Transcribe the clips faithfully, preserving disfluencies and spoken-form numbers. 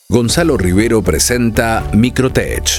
Gonzalo Rivero presenta Microtech.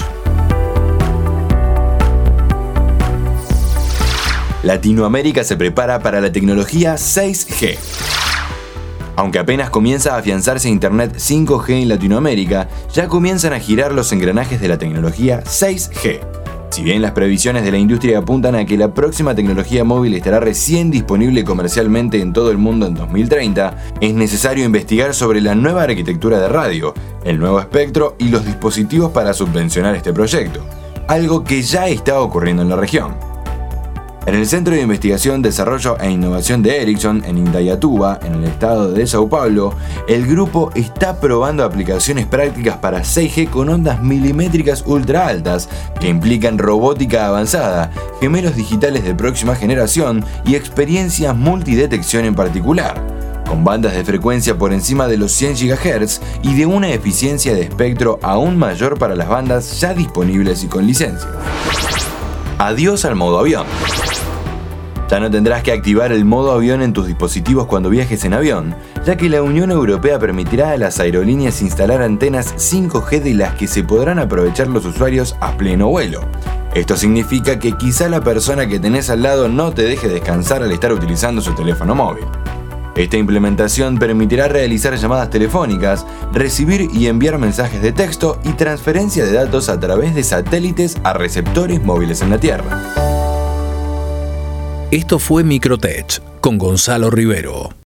Latinoamérica se prepara para la tecnología seis G. Aunque apenas comienza a afianzarse Internet cinco G en Latinoamérica, ya comienzan a girar los engranajes de la tecnología seis G. Si bien las previsiones de la industria apuntan a que la próxima tecnología móvil estará recién disponible comercialmente en todo el mundo en dos mil treinta, es necesario investigar sobre la nueva arquitectura de radio, el nuevo espectro y los dispositivos para subvencionar este proyecto, algo que ya está ocurriendo en la región. En el Centro de Investigación, Desarrollo e Innovación de Ericsson, en Indaiatuba, en el estado de Sao Paulo, el grupo está probando aplicaciones prácticas para seis G con ondas milimétricas ultra altas que implican robótica avanzada, gemelos digitales de próxima generación y experiencias multidetección en particular, con bandas de frecuencia por encima de los cien gigahertz y de una eficiencia de espectro aún mayor para las bandas ya disponibles y con licencia. Adiós al modo avión. Ya no tendrás que activar el modo avión en tus dispositivos cuando viajes en avión, ya que la Unión Europea permitirá a las aerolíneas instalar antenas cinco G de las que se podrán aprovechar los usuarios a pleno vuelo. Esto significa que quizá la persona que tenés al lado no te deje descansar al estar utilizando su teléfono móvil. Esta implementación permitirá realizar llamadas telefónicas, recibir y enviar mensajes de texto y transferencia de datos a través de satélites a receptores móviles en la Tierra. Esto fue Microtech con Gonzalo Rivero.